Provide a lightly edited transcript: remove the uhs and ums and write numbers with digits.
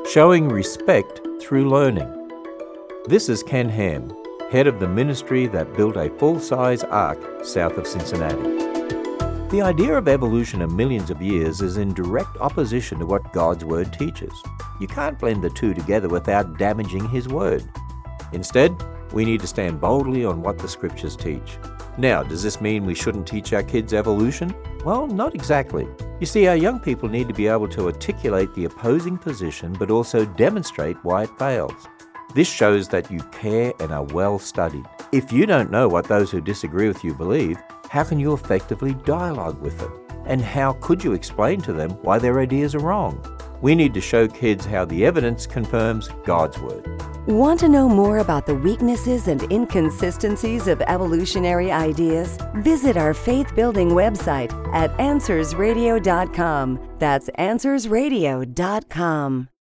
Showing respect through learning. This is Ken Ham, head of the ministry that built a full-size ark south of Cincinnati. The idea of evolution of millions of years is in direct opposition to what God's Word teaches. You can't blend the two together without damaging His Word. Instead, we need to stand boldly on what the Scriptures teach. Now, does this mean we shouldn't teach our kids evolution? Well, not exactly. You see, our young people need to be able to articulate the opposing position, but also demonstrate why it fails. This shows that you care and are well studied. If you don't know what those who disagree with you believe, how can you effectively dialogue with them? And how could you explain to them why their ideas are wrong? We need to show kids how the evidence confirms God's Word. Want to know more about the weaknesses and inconsistencies of evolutionary ideas? Visit our faith-building website at AnswersRadio.com. That's AnswersRadio.com.